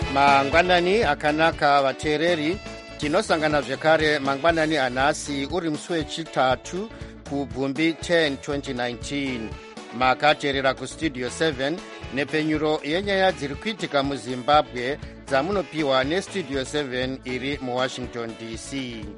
mangwanani akanaka vateereri, tinosangana zvekare mangwanani anhasi uri musi wechitatu kubvumbi 10 2019. makateerera kustudio 7 nepfenyuro yenyaya dziri kuitika muzimbabwe dzamunopiwa nestudio 7 iri muwashington dc.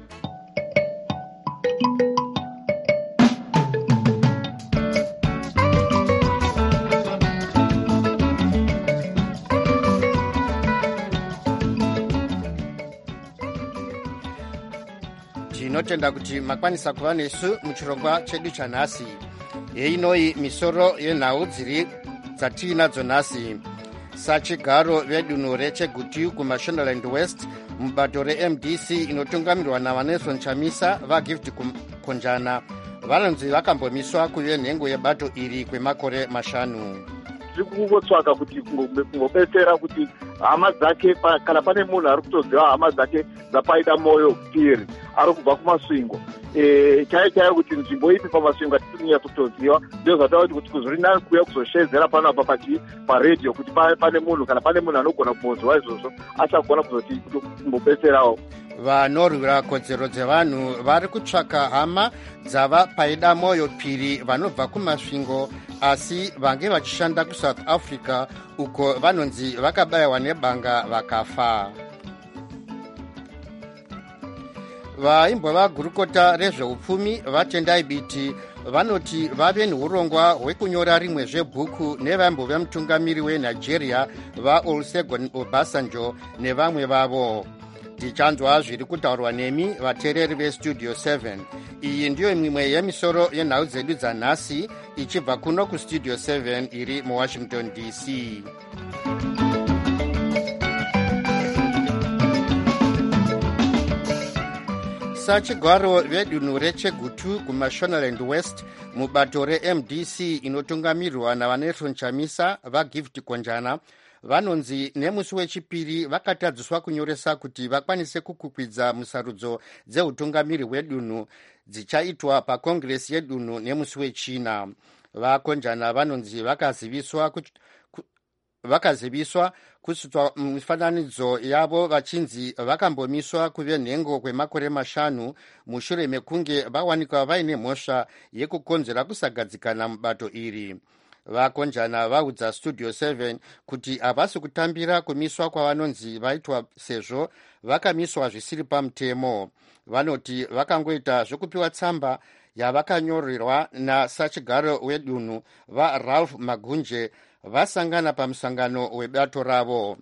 tinotenda kuti makwanisa kuva nesu muchirongwa chedu chanhasi. yeinoi misoro yenhau dzatiinadzo nhasi. sachigaro vedunhu rechegutu kumashonaland west mubato remdc inotungamirwa navanelson chamisa vagift konjana vanonzi vakambomiswa kuve nhengo yebato iri kwemakore 5. tiri kungotsvaga kuti kungobetsera kuti hama dzake kana pane munhu ari kutoziva hama dzake dzapaida moyo piri ari kubva kumasvingo chaiyo kuti nzvimbo ipi pamasvingo atikunyanya kutoziva ndio zvataura kuti kuzori nani kuuya kuzoshedzera pano apa paredhiyo kuti pane munhu kana pane munhu anogona kumboziva izvozvo achagona kuzoti kumbobetserawo. vanorwira kodzero dzevanhu vari kutsvaka hama dzava paida moyo piri vanobva kumasvingo asi vange vachishanda kusouth africa uko vanonzi vakabayiwa nebanga vakafa. vaimbova gurukota rezveupfumi vatendai biti vanoti vave neurongwa hwekunyora rimwe zvebhuku nevaimbo vemutungamiri wenigeria vaolusegun obasanjo nevamwe vavo. tichanzwa zviri kutaurwa nemi vateereri vestudio 7. iyi ndiyo mimwe yemisoro yenhau dzedu dzanhasi ichibva kuno kustudio 7 iri muwashington dc. sachigaro vedunhu rechegutu kumashonaland west mubato remdc inotungamirwa navanelson chamisa vagift konjana vanonzi nemusi wechipiri vakatadziswa kunyoresa kuti vakwanise kukwikwidzwa musarudzo dzeutungamiri hwedunhu dzichaitwa pakongiresi yedunhu nemusi wechina. vakonjana vanonzi vakaziviswa kusutwa mifananidzo yavo vachinzi vakambomiswa kuve nhengo kwemakore 5 mushure mekunge vawanikwa vaine mhosva yekukonzera kusagadzikana mubato iri. vakonjana vaudza studio 7 kuti havasi kutambira kumiswa kwavanonzi vaitwa sezvo vakamiswa zvisiri pamutemo. vanoti vakangoita zvekupiwa tsamba yavakanyorerwa nasachigaro wedunhu varalph magunje vasangana pamusangano webato ravo.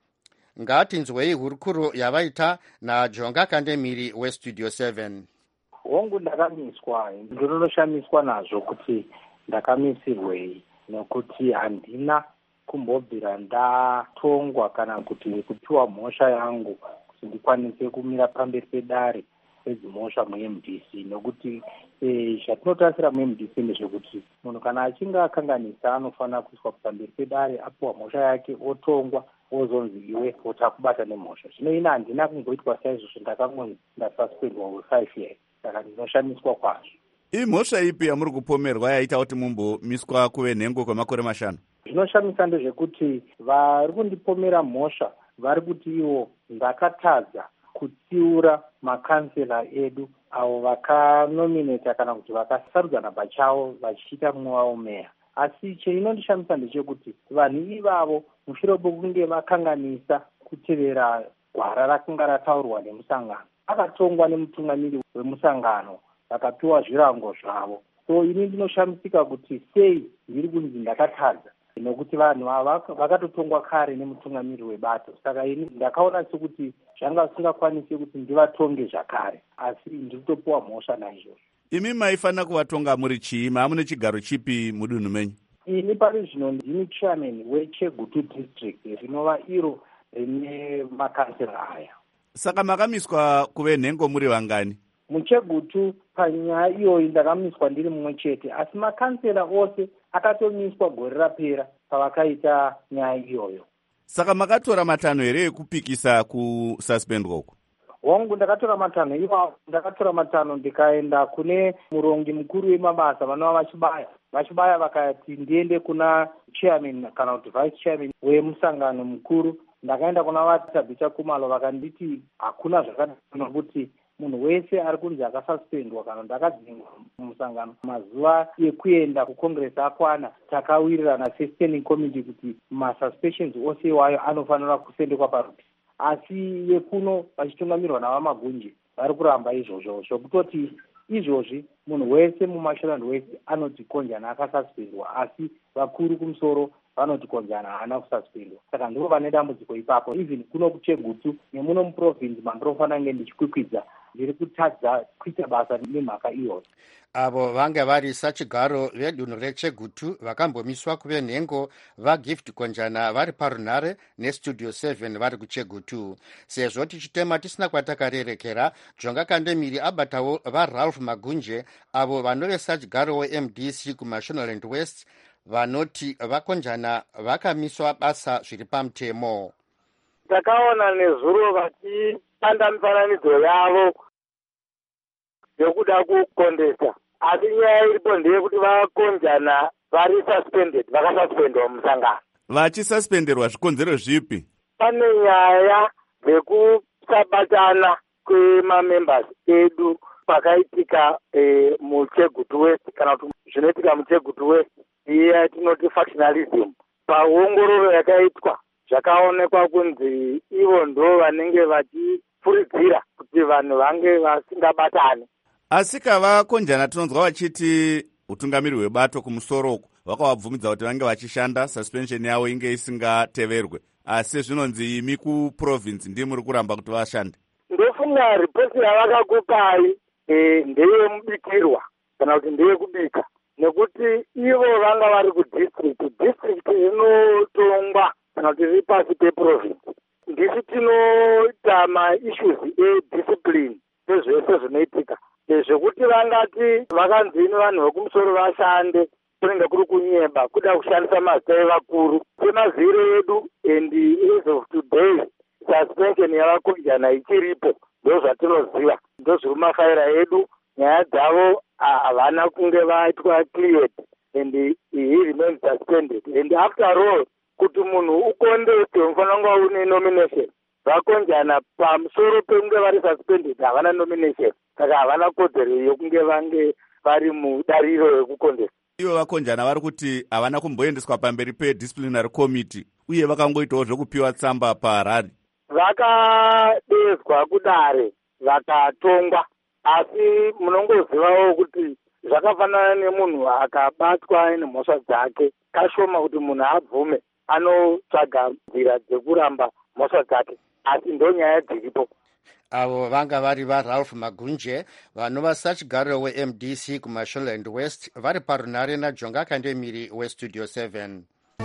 ngatinzwei hurukuro yavaita najonga kandemiri westudio 7. hongu ndakamiswa ndinonoshamiswa nazvo kuti ndakamisirwei nokuti handina kumbobvira ndatongwa kana kuti kupiwa mhosva yangu kuti ndikwanise kumira pamberi pedare redzimhosva mumdc nokuti zvatinotarisira mumdc ndezvekuti munhu kana achinge akanganisa anofanira kuiswa pamberi pedare apiwa mhosva yake otongwa ozonzi iwe utakubata nemhosva. zvino ina handina kungoitwa saizvozvo ndakangonzi ndasuspendwa we5 years saka ndinoshamiswa kwazvo. imhosva ipi yamuri kupomerwa yaita kuti mumbomiswa kuve nhengo kwemakore 5? zvinoshamisa ndezvekuti vari kundipomera mhosva vari kuti ivo ndakatadza kutsiura makansela edu avo vakanomineta kana kuti vakasarudzana pachavo vachiita mumwe wavo meya. asi chinondishamisa ndechekuti vanhu ivavo mushure pokunge vakanganisa kutevera gwara rakanga rataurwa nemusangano vakatongwa nemutungamiri wemusangano vakapiwa zvirango zvavo. so ini ndinoshamisika kuti sei ndiri kunzi ndakatadza nokuti vanhu ava vakatotongwa kare nemutungamiri webato. saka ini ndakaona sekuti zvanga zvisingakwanisi kuti ndivatonge zvakare asi ndiri kutopiwa mhosva naizvozvo. imi maifanira kuvatonga muri chii? maamune chigaro chipi mudunhu menyu? ini pari zvino ndini chairman wechegutu district rinova iro rine makansela aya. saka makamiswa kuve nhengo muri vangani? muchegutu panyaya iyoyi ndakamiswa ndiri mumwe chete asi makansela ose akatomiswa gore rapera pavakaita nyaya iyoyo. saka makatora matanho here ekupikisa kususpendwa uku? hongu ndakatora matanho iwawo. ndakatora matanho ndikaenda kune murongi mukuru wemabasa vanova vachibaya vakati ndiende kuna chairman kana kuti vice chairman wemusangano mukuru ndakaenda kuna vatabhicha kumalo vakanditi hakuna zvakadano kuti munhu wese ari kunzi akasuspendwa kana ndakadzingwa mumusangano mazuva ekuenda kucongress akwana, takawirirana sestanding committee kuti masuspensions ose iwayo anofanira kusendekwa parutivi. Asi yekuno vachitungamirwa navamagunje vari kuramba izvozvo zvokutoti izvozvi munhu wese mumasholand west anoti konjana akasuspendwa, asi vakuru kumusoro vanoti konjana haana kususpendwa. Saka ndivo vane dambudziko ipapo. Even kuno kuChegutu nemuno muprovince mandinofanira nge ndichikwikwidza ndiri kutadza kuita basa nemhaka iyoyo. Avo vanga vari sachigaro vedunhu reChegutu vakambomiswa kuve nhengo vaGift Konjana vari parunhare neStudio 7 vari kuChegutu. Sezvo tichitema tisina kwatakarerekera, Jonga Kandemiri abatawo vaRalph Magunje avo vanove sachigaro weMDC kuMashonaland West vanoti vakonjana vakamiswa basa zviri pamutemo. Takaona nezuro vachipanda mifananidzo yavo yokuda kukondesa, asi nyaya iripo ndeyekuti vakonjana vari suspended, vakasuspendwa mumusangano. Vachisuspenderwa zvikonzero zvipi? Pane nyaya dzekusabatana kwemamembers edu pakaitika muChegutu West, kana kuti zvinoitika muChegutu West iya tinoti factionalism. Paongororo yakaitwa zvakaonekwa kunzi ivo ndo vanenge vachifuridzira kuti vanhu vange vasingabatani. Asi kavakonjana tinonzwa vachiti utungamiri hwebato kumusoro vakavabvumidza kuti vange vachishanda, suspension yavo inge isingateverwe, asi zvinonzi imi kuprovince ndii muri kuramba kuti vashande. Ndofunga ripoti yavakakupai ndeyemubikirwa kana kuti ndeyekubika, nekuti ivo vanga vari kudistrict inotongwa kana kuti iri pasi peprovince. Ndisi tinoita maissues ediscipline ezvese zvinoitika, zvekuti vangati vakanzi ino vanhu vekumusoro vashande kunenge kuri kunyeba kuda kushandisa mazita evakuru semaziviro edu. And as of today suspension yavakonjana ichiripo, ndo zvatinoziva, ndo zviri mumafaira edu. Nyaya dzavo havana kunge vaitwa cleared and he remains suspended. And after all, kuti munhu ukondese unofanira kunga une nomination. Vakonjana pamusoro pekunge vari suspended havana nomination, saka havana kodzero yokunge vange vari mudariro yekukondesa. Ivo vakonjana vari kuti havana kumboendeswa pamberi pedisciplinary committee uye vakangoitawo zvokupiwa tsamba paHarare. Vakadedzwa kudare vakatongwa, asi munongozivawo kuti zvakafanana nemunhu akabatwa nemhosva dzake, kashoma kuti munhu abvume, anotsvaga nzira dzekuramba mhosva dzake, asi ndo nyaya dziripo. Avo vanga vari vaRalph Magunje vanova sachigaro weMDC kuMashonaland West vari parunhare naJonga Kandemiri weStudio 7.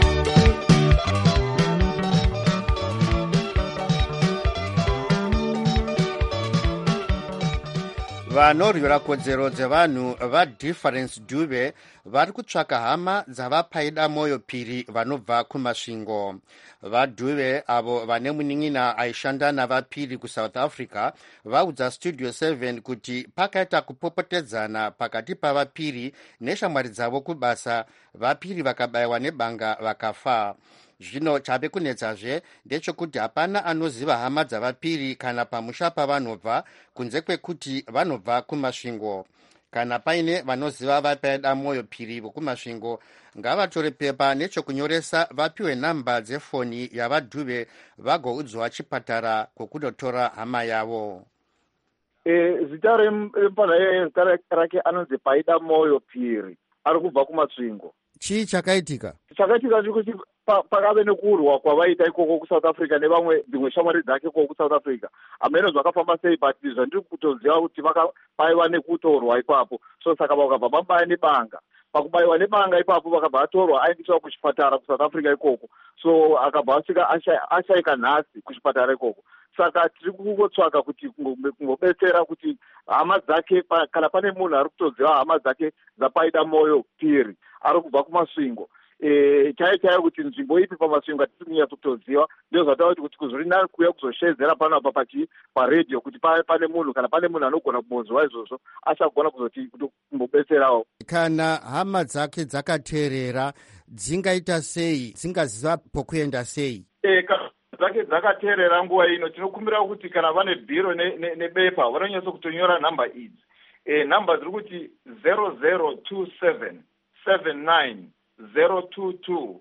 Vanorwira kodzero dzevanhu vaDifference Dube vari kutsvaka hama dzavapaida moyo piri vanobva kumasvingo. VaDube avo vane munin'ina aishanda navaPiri kuSouth Africa vaudza Studio 7 kuti pakaita kupopotedzana pakati pavaPiri neshamwari dzavo kubasa, vaPiri vakabayiwa nebanga vakafa. Zvino chabe kunetsazve ndechekuti hapana anoziva hama dzavaPiri kana pamusha pavanobva kunze kwekuti vanobva kumasvingo. Kana paine vanoziva vapaida moyo piri vokumasvingo, ngavatore pepa nechokunyoresa vapiwe namba dzefoni yavaDube vagoudzwa chipatara kwokunotora hama yavo. Zita remupana zita rake anonzi Paida Moyo Piri, ari kubva kumasvingo. Chii chakaitika? Chakaitika ndikuti pakave nekurwa kwavaita ikoko kuSouth Africa dzimwe shamwari dzake ikoko kuSouth Africa. Hamene zvakafamba sei, but zvandiri kutoziva kuti vakabaiwa nekutorwa ipapo, so saka vakabva vabaya nebanga. Pakubayiwa nebanga ipapo vakabva atorwa aendeswa kuchipatara kuSouth Africa ikoko, so akabva asvika ashaika nhasi kuchipatara ikoko. Saka tiri kungotsvaga kuti kungobetsera kuti hama dzake, kana pane munhu ari kutoziva hama dzake dzaPaida Moyo Piri ari kubva kumasvingo, chaiyo kuti nzvimbo ipi pamasvingo atisi kunyatsa kutoziva, ndio zvataura kuti kuzori nani kuuya kuzoshedzera pano apa paredhiyo kuti pane munhu, kana pane munhu anogona kumbonzwa izvozvo achagona kuzoti kumbobetserawo. Kana hama dzake dzakateerera, dzingaita sei, dzingaziva pokuenda sei? dzake dzakateerera nguva ino. Tinokumbira kuti kana vane bhiro nebepa vanonyatso kutonyora nhamba idzi. Nhamba dziri kuti 0027 79 022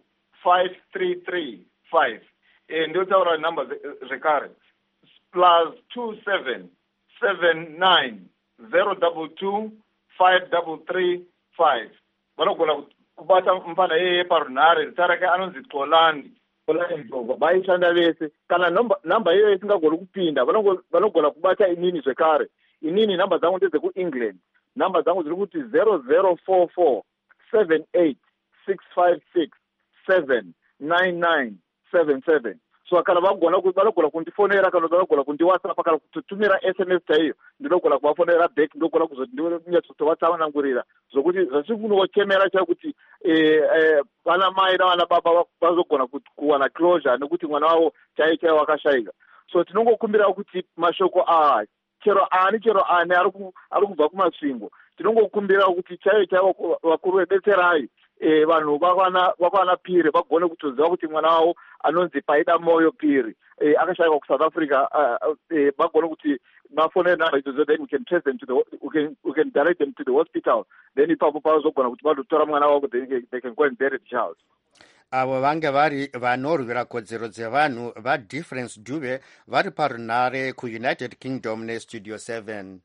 5335. Ndotaura nhamba zvekare +27 79 022 5335. Vanogona kubata mufana yeye parunhare. Zita rake anonzi Xolani Ndlovu. Vaishanda vese. Kana nhamba iyoyo isingagoni kupinda vanogona kubata inini zvekare. Inini nhamba dzangu ndedzekuEngland. Nhamba dzangu dziri kuti 0044 78 656 79977. So kana vanogona kundifonera kana vanogona kundiwhatsapp kana kututumira SMS chaiyo, ndinogona kuvafonera back, ndogona kuzoti ndinyatsotovanangurira zvokuti zvachiri kunochemera chakuti vana mai navana baba vazogona kuwana closure nekuti mwana wavo chaiyo wakashayika. So tinongokumbira kuti mashoko chero ani ari kubva kumasvingo, tinongokumbira kuti chaiyo vakuru vedetserai vanhu vakwana Phiri vagone kutoziva kuti mwana wavo anonzi Paida Moyo Phiri akashayikwa kuSouth Africa, vagone kuti vafonere nhamba idzodzo, then we can trace them we can direct them to the hospital, then ipapo pavazogona kuti vadotora mwana wavo, they can go and bury the child. Avo vange vari vanorwira kodzero dzevanhu vaDifference Dube vari parunhare kuUnited Kingdom neStudio 7.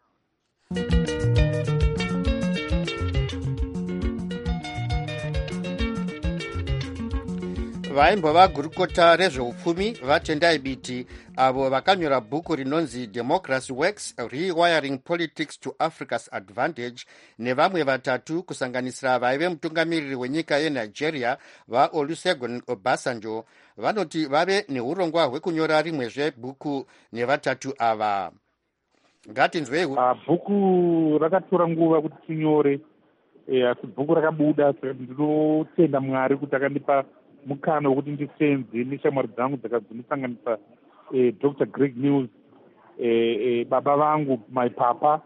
Vaimbova gurukota rezveupfumi vaTendai Biti avo vakanyora bhuku rinonzi Democracy Works, Rewiring Politics to Africa's Advantage, nevamwe vatatu kusanganisira vaive mutungamiriri wenyika yeNigeria vaOlusegun Obasanjo, vanoti vave neurongwa hwekunyora rimwezve bhuku nevatatu ava. Ngatinzwei. Bhuku rakatora nguva kuti tinyore, asi bhuku rakabuda. Ndinotenda Mwari kuti akandipa mukana wekuti ndisenze neshamwari dzangu dzinosanganisa Dr. Greg Mills, baba vangu my papa,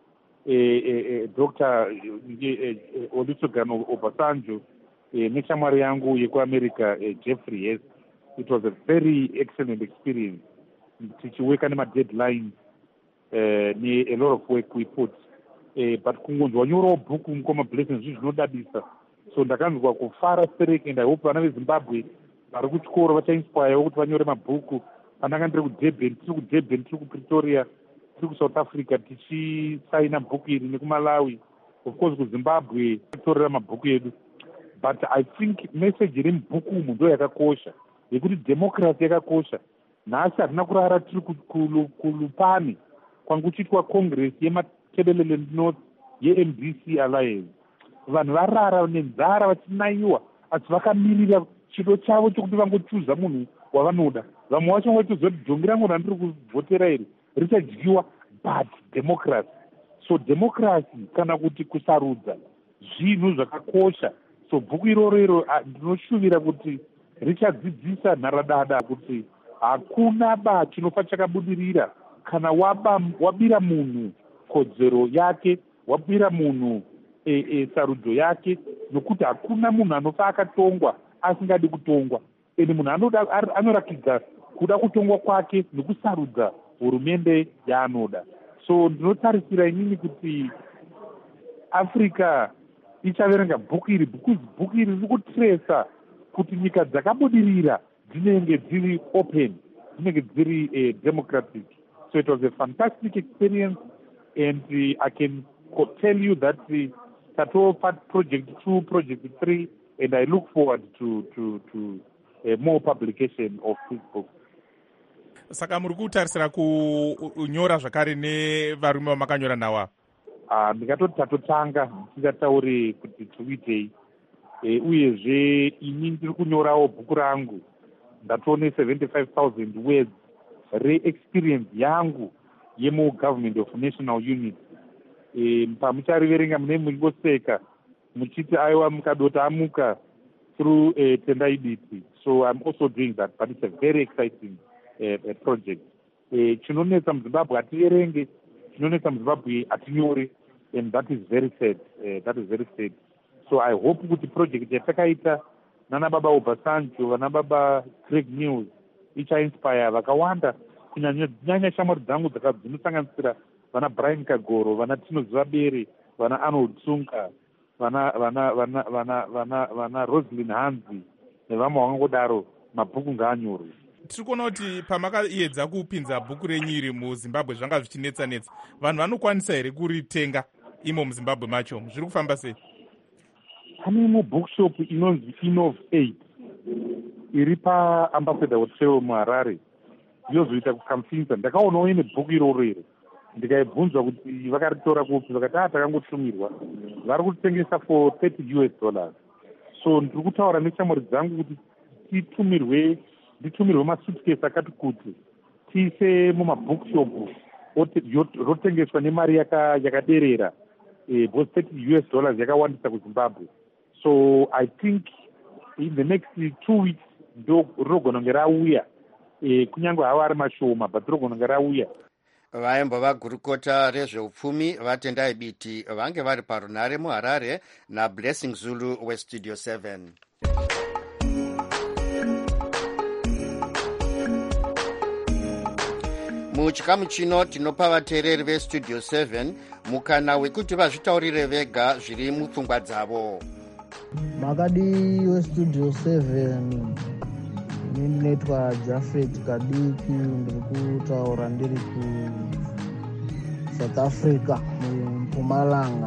Dr. Olusegun Obasanjo, neshamwari yangu yekuAmerica Jeffrey Hess. It was a very excellent experience. Tichiweka nema-deadlines, a lot of work we put. But kungonzwa nyorawo bhuku mukoma blessings zvinodadisa. So ndakanzwa kufara stereki, and I hope vana veZimbabwe vari kuchikoro vachainspire kuti vanyore mabhuku. Pandanga ndiri kuDurban, tiri kuPretoria, tiri kuSouth Africa tichisaina bhuku iri, nekuMalawi, of course kuZimbabwe titorera mabhuku edu. But I think message iri mubhuku umu ndo yakakosha, yekuti democracy yakakosha. Nhasi hatina kurara tiri kulupani kwangu kuchiitwa congress yematebelele north yeMDC Alliance. Vanhu varara nenzara vachinaiwa, asi vakamirira chido chavo chokuti vangochuza munhu wavanoda. Vamwe vacho vachizoti jongi rangu randiri kuvhotera iri richadyiwa, but democracy. So democracy kana kuti kusarudza zvinhu zvakakosha. So bhuku iroro ndinoshuvira kuti richadzidzisa nharadada kuti hakuna chinofa chakabudirira kana wabira munhu kodzero yake, wabira munhu sarudzo yake, nokuti hakuna munhu anofa akatongwa asingadi kutongwa. Ende munhu anorakidza kuda kutongwa kwake nekusarudza hurumende yaanoda. So ndinotarisira inini kuti Africa ichaverenga bhuku iri. Bhuku iri riri kutresa kuti nyika dzakabudirira dzinenge dziri open, dzinenge dziri democratic. So it was a fantastic experience, and I can tell you that Tato part project 2, project 3, and I look forward to more publication of this book. Saka muri kutarisira kunyora zvakare nevarume vamakanyora nawa? Ndikatoti tatotanga ndisingatauri kuti tikuitei, uyezve ini ndiri kunyorawo bhuku rangu ndatoone 75,000 words re-experience yangu yemu-government of national unity. Pamuchariverenga mune muchingoseka muchiti aiwa mukadota amuka through Tendai Biti. So I'm also doing that, but it's a very exciting project. Chinonetsa muZimbabwe hatierenge, chinonetsa muZimbabwe hatinyore, and that is very sad. That is very sad. So I hope kuti project yatakaita nana baba Obasanjo, nana baba Greg Mills, ichainspire vakawanda, kunyanya shamwari dzangu dzinosanganisira vana Brian Kagoro, vana Tinoziva Bere, vana Arnold Tsunga, vana Rosalind Hanzi nevamwe vakangodaro. Mabhuku ngaanyorwe. Tiri kuona kuti pamakaedza kupinza bhuku renyiri muZimbabwe zvanga zvichinetsa-netsa, vanhu vanokwanisa here kuritenga imo muZimbabwe macho? Zviri kufamba sei? Pane imwe bookshop inonzi Innov 8 iri paAmbassador Hotel muHarare, yozoita kukamfinza. Ndakaonawo ine bhuku iroro iri, ndikaibvunzwa kuti vakaritora kupi, vakati takangotumirwa, vari kutengesa for $30. So ndiri kutaura neshamwari dzangu kuti nditumirwe masuitcase akati kuti tiise mumabookshop rotengeswa nemari yakaderera, because $30 yakawandisa kuZimbabwe. So I think in the next 2 weeks ndo rinogona kunge rauya, kunyange hava ari mashoma, but rinogona kunge rauya. Vaimbo vagurukota rezveupfumi vatendai biti vange vari parunare muHarare naBlessing Zulu weStudio 7. Muchikamu chino tinopa vateereri veStudio 7 mukana wekuti vazvitaurire vega zviri mupfungwa dzavo. Makadi weStudio 7, ndinoitwa Jafet Kadiki, ndiri kutaura ndiri kuSouth Africa muMpumalanga.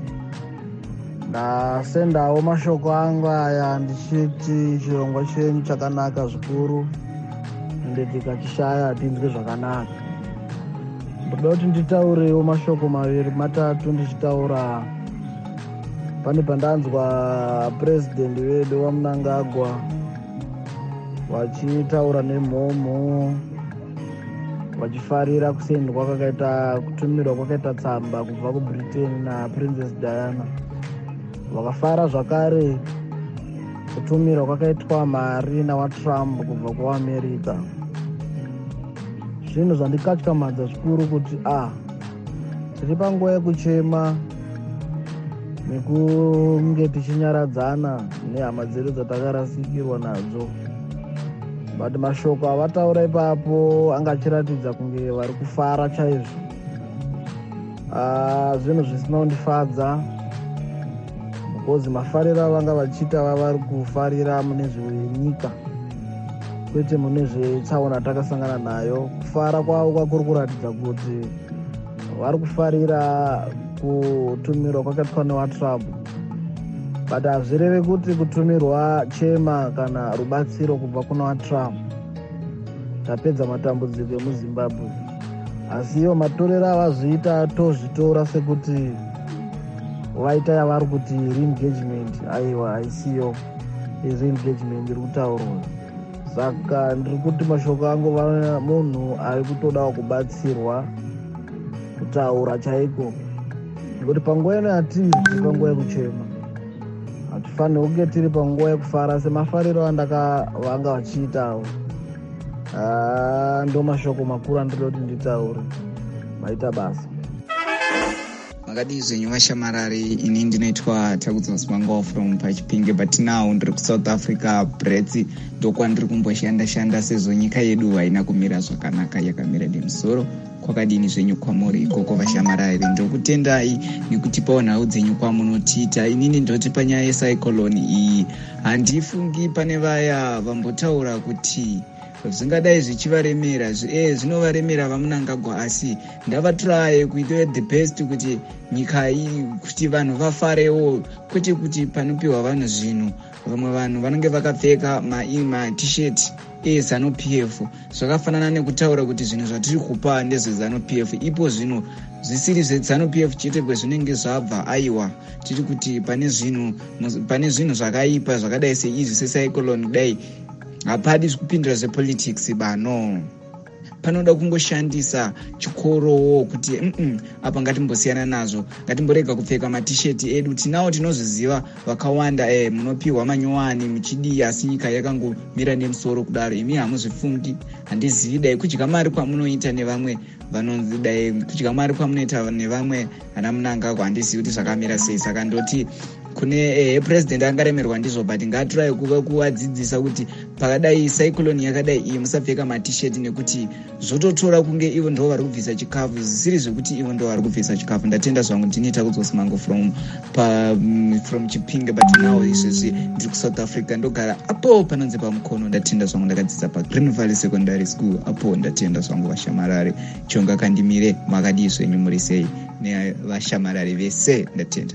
Ndasendawo mashoko angu aya ndichiti chirongwa chenyu chakanaka zvikuru, ende tikachishaya hatinzwi zvakanaka. Ndoda kuti nditaurewo mashoko maviri matatu ndichitaura. Pane pandanzwa president wedu waMnangagwa vachitaura nemhomho, vachifarira kusendwa kutumirwa kwakaita tsamba kubva kuBritain naPrincess Diana. Vakafara zvakare kutumirwa kwakaitwa mari nawaTrump kubva kuAmerica. Zvinhu zvandikatyamadza zvikuru kuti tiri panguva yekuchema nekunge tichinyaradzana nehama dzedu dzatakarasikirwa nadzo. But mashoko avataura ipapo angachiratidza kunge vari kufara chaizvo. Zvinhu zvisina kundifadza, because mafariro avanga vachiita vavari kufarira mune zvenyika, kwete mune zvetsaona takasangana nayo. Kufara kwavo kuri kuratidza kuti vari kufarira kutumirwa kwakaitwa newaTrump, but hazvireve kuti kutumirwa chema kana rubatsiro kubva kuna waTrump tapedza matambudziko emuZimbabwe. Asi ivo matorero avazviita tozvitora sekuti vaita yavari kuti re-engagement. Aiwa, haisiyo re-engagement iri kutaurwa. Saka ndiri kuti mashoko angu munhu ari kutodawo kubatsirwa kutaura chaiko, nekuti panguva ino hatiri panguva yekuchema. Hatifaniri kunge tiri panguva yekufara semafariro vanga vachiitawo. Ndo mashoko makuru andinoda kuti nditaure. Maita basa. Makadi zvenyu vashamarari, ini ndinoitwa Takudzosmangwa from Pachipinge, but now ndiri kuSouth Africa Bretsi, ndokwandiri kumboshanda sezvo nyika yedu haina kumira zvakanaka, yakamira nemusoro. Kwakadini zvenyu kwamuri ikoko vashamarari? Ndokutendai nekutipawo nhau dzenyu kwamunotiita. Inini ndoti panyaya yecyclone iyi handifungi pane vaya vambotaura kuti zvingadai zvichivaremera. Zvinovaremera vaMnangagwa, asi ndavaturaye kuita the best kuti nyika iyi, kuti vanhu vafarewo, kwete kuti panopiwa vanhu zvinhu. Vamwe vanhu vanenge vakapfeka ma-t-shirt eZANU-PF, zvakafanana nekutaura kuti zvinhu zvatiri kupa ndezveZANU-PF, ipo zvinhu zvisiri zveZANU-PF chete kwezvinenge zvabva. Aiwa, tiri kuti pane zvinhu zvakaipa zvakadai seizvi secyclone kudai, hapadi kupindura zvepolitics bano. Panoda kungoshandisa chikorowo kuti apa ngatimbosiyana nazvo, ngatimborega kupfeka ma-t-shirt edu. Tinawo tinozviziva vakawanda munopiwa manyowani muchidii, asi nyika yakangomira nemusoro kudaro. Imi hamuzvifungi. Handizivi dai kudya mari kwamunoita nevamwe vanonzi dai kudya mari kwamunoita nevamwe ana Mnangagwa, handizivi kuti zvakamira sei. Saka ndoti kune president angaremerwa ndizvo, but ngaatrai kuvadzidzisa kuti pakadai cyclone yakadai iyi musapfeka matishet, nekuti zvototora kunge ivo ndo vari kubvisa chikafu, zvisiri zvekuti ivo ndo vari kubvisa chikafu. Ndatenda zvangu, ndinita kudzosimango from Chipinge, but now izvezvi ndiri kuSouth Africa, ndogara apo panonzi pamukono. Ndatenda zvangu, ndakadzidza paGreen Valley Secondary School, apo ndatenda zvangu vashamarari. Chonga kandimire, makadii zvenyu muri sei nevashamarari vese? Ndatenda.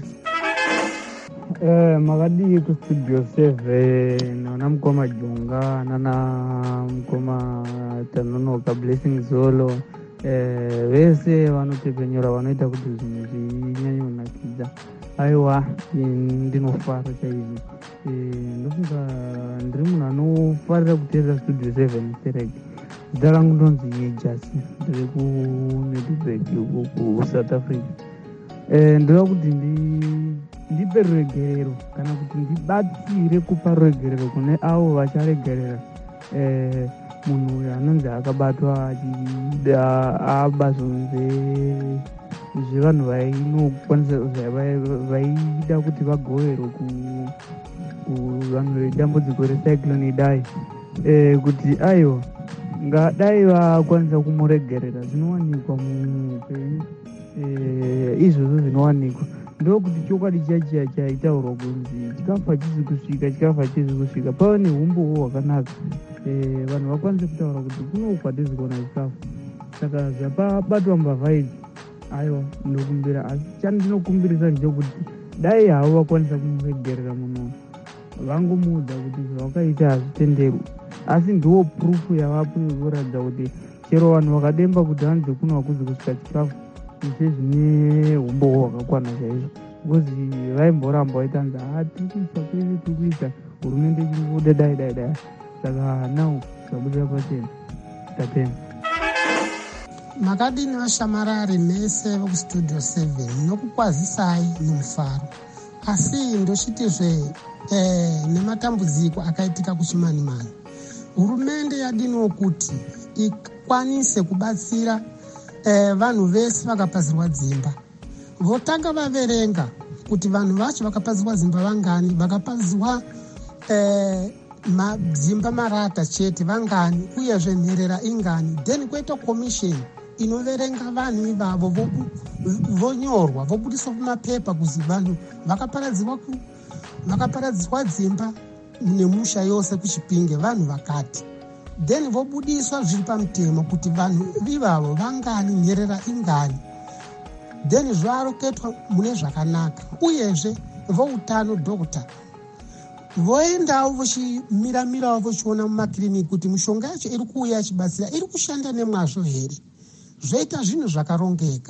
Makadii kustudio 7 nana mukoma Junga nana mukoma Tanonoka Blessing Zolo, vese vanotepenyora vanoita kuti zvinhu zvinyanye kunakidza. Aiwa, ndinofara chaizvo. Ndofunga ndiri munhu anofarira kuteerera studio 7 sterek. Zita rangu ndonzi Jasi, ndiri kuMiddelburg uko kuSouth Africa. Ndoda kuti ndipe ruregerero kana kuti ndibatsire kupa ruregerero kune avo vacharegerera munhu uyo anonzi akabatwa abazonze zvevanhu vainokwanisa vaida kuti vagoverwe kuvanhu vedambudziko recyclone idai, kuti aiwa ngadai vakwanisa kumuregerera. Zvinowanikwa muupenyu izvozvo zvinowanikwa, ndokuti chokwadi chachiya chaitaurwa kunzi chikafu hachizi kusvika pava neumbowo hwakanaka, vanhu vakwanise kutaura kuti kunoku hatizi kuona chikafu. Saka zvapabatwa mbavha idzi, aiwa ndokumbira, asi chandinokumbirisa ndechokuti dai havo vakwanisa kumuregerera munhu, vangomuudza kuti zvavakaita hazvitenderwi, asi ndiwo purufu yavapo yokuratidza kuti chero vanhu vakademba kuti hanzi kuno hakuzi kusvika chikafu, izve zvine umbowo hwakakwana chaizvo, because vaimboramba vaitanza tiri kuisa hurumende ichingode dai. Saka nau zvabudira pachena. Tatenda. Makadini vashamarari mese vokustudio 7 nokukwazisai nomufaro, asi ndochitizve nematambudziko akaitika kuchimanimani. Hurumende yadiniwo kuti ikwanise kubatsira vanhu vese vakapazirwa dzimba. Votanga vaverenga kuti vanhu vacho vakapazirwa dzimba vangani, vakapazirwa dzimba marata chete vangani, uyezve nherera ingani. Then kwoita commission inoverenga vanhu ivavo, vonyorwa vobudiswa kumapepa kuzi vanhu vakaparadzirwa dzimba nemusha yose kuChipinge vanhu vakati. Then vobudiswa zviri pamutemo kuti vanhu ivavo vangani, nherera ingani. Then zvaroketwa mune zvakanaka, uyezve voutano dhokota voendawo vochimiramirawo vochiona mumakiriniki kuti mishonga yacho iri kuuya yachibatsira, iri kushanda nemwazvo here, zvoita zvinhu zvakarongeka.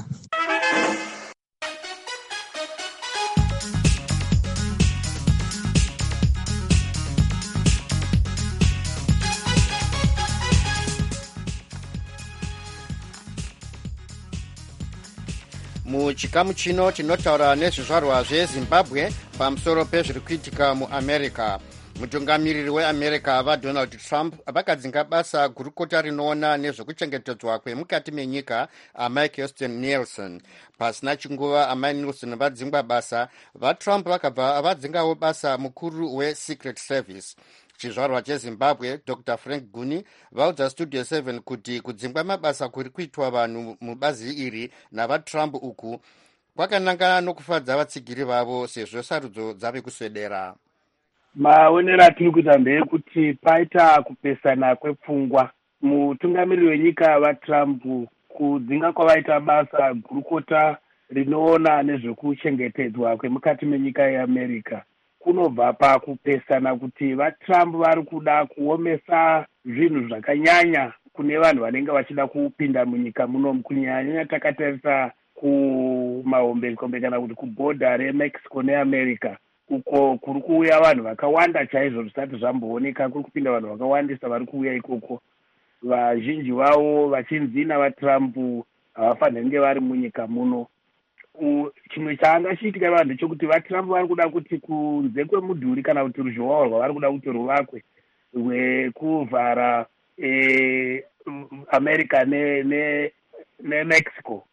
muchikamu chino tinotaura nezvizvarwa zvezimbabwe pamusoro pezviri kuitika muamerica. Mutungamiriri weamerica vaDonald Trump vakadzinga basa gurukota rinoona nezvekuchengetedzwa kwemukati menyika Mike Houston Nielsen. Pasina chinguva amai Nielsen vadzingwa basa, vaTrump vakabva vadzingawo basa mukuru weSecret Service. Chizvarwa cheZimbabwe Dr. Frank Guni vaudza Studio 7 kuti kudzingwa mabasa kuri kuitwa vanhu mubazi iri navaTrump uku kwakanangana nokufadza vatsigiri vavo sezvo sarudzo dzave kuswedera. Maonero atiri kuita ndeyekuti paita kupesana kwepfungwa. Mutungamiriri wenyika vaTrump kudzinga kwavaita basa gurukota rinoona nezvekuchengetedzwa kwemukati menyika yeAmerica kunobva pakupesana kuti vaTrump vari kuda kuomesa zvinhu zvakanyanya kune vanhu vanenge vachida kupinda munyika munomu, kunyanya takatarisa kumahombekombe kana kuti kubhodha reMexico neAmerica, uko kuri kuuya vanhu vakawanda chaizvo zvisati zvambooneka. Kuri kupinda vanhu vakawandisa vari kuuya ikoko, vazhinji vavo vachinzi navaTrump havafaniri kunge vari munyika muno. Chimwe chaanga chiitika vanhu ndechekuti vaTrump vari kuda kuti kunze kwemudhuri kana kuti ruzhowa rwavari kuda kuti ruvakwe rwekuvhara America nemexico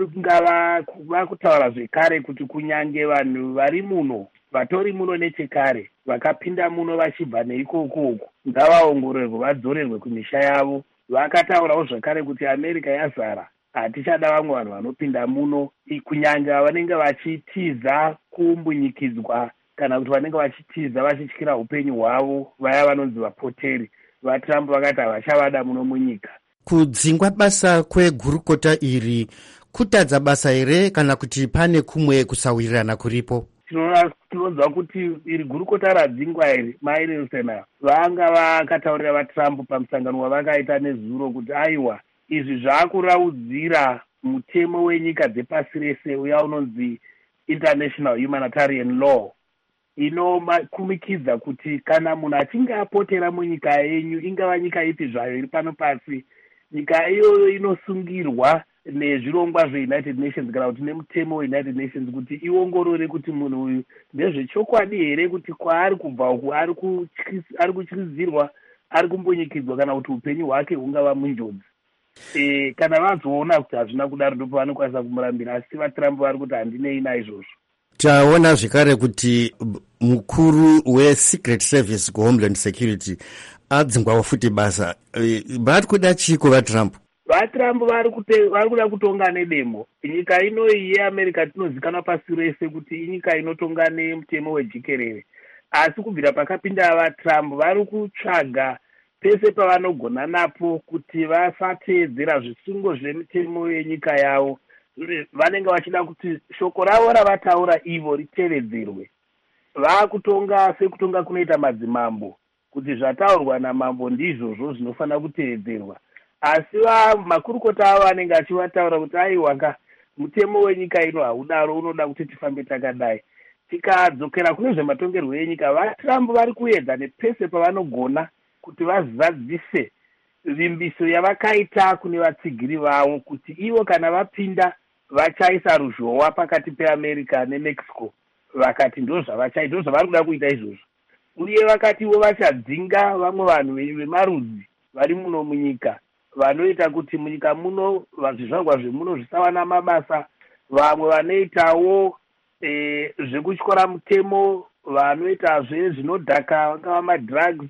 vakutaura zvekare kuti kunyange vanhu vari muno vatori muno nechekare vakapinda muno vachibva neikoko ngavaongororwe vadzorerwe kumisha yavo. Vakataurawo zvakare kuti america yazara, hatichada vamwe vanhu vanopinda muno kunyanya vanenge vachitiza kumbunyikidzwa kana kuti vanenge vachitiza vachityira upenyu hwavo, vaya vanonzi vapoteri. VaTrump vakati havachavada muno munyika. Kudzingwa basa kwegurukota iri kutadza basa here kana kuti pane kumwe kusawirirana kuripo? Tinonzwa kuti iri gurukota radzingwa iri mairensena vanga vakataurira vaTrump pamusangano wavakaita nezuro kuti aiwa izvi zvaakuraudzira mutemo wenyika dzepasi rese uya unonzi international humanitarian law inokumikidza kuti kana munhu achinge apotera munyika yenyu, ingava nyika ipi zvayo iri pano pasi, nyika iyoyo inosungirwa nezvirongwa zveunited nations kana kuti nemutemo weunited nations kuti iongorore kuti munhu uyu ndezvechokwadi here kuti kwaari kubva uku ari kutyizirwa, ari kumbunyikidzwa kana kuti upenyu hwake hungava munjodzi. Kana vazoona kuti hazvina kudaro ndipo vanokwanisa kumurambira, asi vaTrump vari kuti handinei naizvozvo. Taona zvekare kuti mukuru weSecret Service kuHomeland Security adzingwawo futi basa. Vari kuda chiko vaTrump? VaTrump vari kuda kutonga nedemo. Nyika inoyi yeAmerica tinozikanwa pasi rese kuti inyika inotonga nemutemo wejikerere. Asi kubvira pakapinda vaTrump vari kutsvaga pese pavanogona napo kuti vasateedzera zvisungo zvemitemo yenyika yavo. Vanenge vachida kuti shoko ravo ravataura ivo ritevedzerwe. Vakutonga sekutonga kunoita madzimambo, kuti zvataurwa namambo ndizvozvo zvinofanira kutevedzerwa. Asi makurukota avo anenge achivataura kuti aiwanga mutemo wenyika ino haudaro, unoda kuti tifambe takadai. Tikadzokera kune zvematongerwo enyika, vaTrump vari kuedza nepese pavanogona kuti vazadzise vimbiso yavakaita kune vatsigiri vavo kuti ivo kana vapinda vachaisa ruzhowa pakati peAmerica neMexico. Vakati ndozvavachaita, ndozvavari kuda kuita izvozvo. Uye vakati ivo vachadzinga vamwe vanhu vemarudzi vari muno munyika, vanoita kuti munyika muno zvizvarwa zvemuno zvisawana mabasa, vamwe vanoitawo zvekutyora mutemo, vanoitazve zvinodhaka vangava madrugs,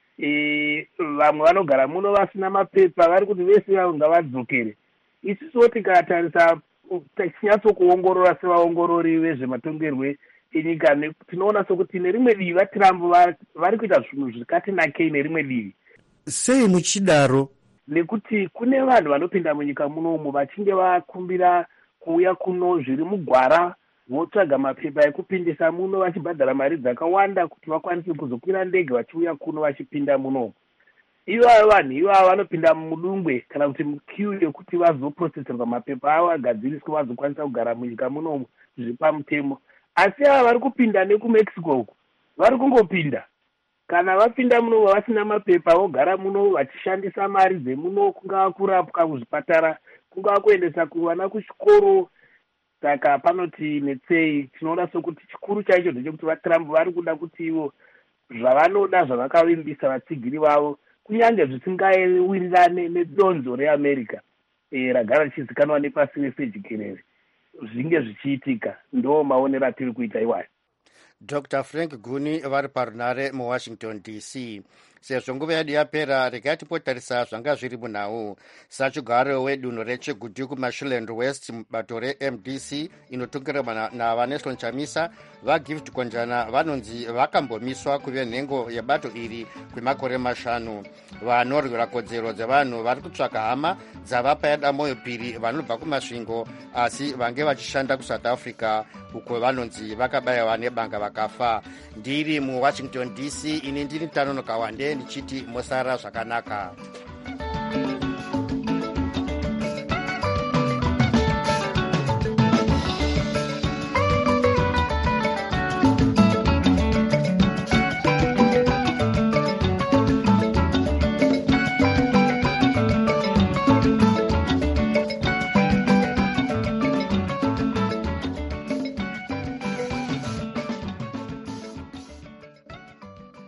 vamwe vanogara muno vasina mapepa, vari kuti vese ngavadzokere. Isusuwo tikatarisa tichinyatsokuongorora sevaongorori vezvematongerwo enyika, tinoona sokuti nerimwe divi vaTrump vari kuita zvinhu zvikati nakei nerimwe divi. Sei muchidaro? Nekuti kune vanhu vanopinda munyika munomu vachinge vakumbira kuuya kuno zviri mugwara, votsvaga mapepa ekupindisa muno vachibhadhara mari dzakawanda kuti vakwanise kuzokwira ndege vachiuya kuno vachipinda munomu. Ivavo vanhu ivavo vanopinda mudungwe kana kuti mukiu yekuti vazoproseserwa mapepa avo agadziriswe vazokwanisa kugara munyika munomu zviri pamutemo. Asi ava vari kupinda nekumexico uku vari kungopinda. Kana vapinda muno vasina mapepa vogara muno vachishandisa mari dzemuno, kungava kurapwa kuzvipatara, kungava kuendesa kuvana kuchikoro. Saka panoti netsei tinoona sokuti chikuru chaicho ndechekuti vaTrump vari kuda kuti ivo zvavanoda zvavakavimbisa vatsigiri vavo, kunyange zvisingawirirane nedonzo reAmerica ragara richizikanwa nepasi rese jikerere, zvinge zvichiitika. Ndo maonero atiri kuita iwayo. Dr. Frank Guni vari parunare muWashington DC. Sezvo nguva yedu yapera, regai tipotarisa zvanga zviri munhau. Sachigaro wedunhu reChigudhi kuMarshland West mubato reMDC inotongerwa naVaNelson Chamisa, vaGift Konjana vanonzi vakambomiswa kuve nhengo yebato iri kwemakore 5. Vanorwira kodzero dzevanhu vari kutsvaga hama dzavapa yadamoyo piri vanobva kumasvingo asi vange vachishanda kuSouth Africa, uko vanonzi vakabayiwa nebanga vakafa. Ndiri muWashington DC, ini ndini Tanonoka Wande ndichiti mosara zvakanaka.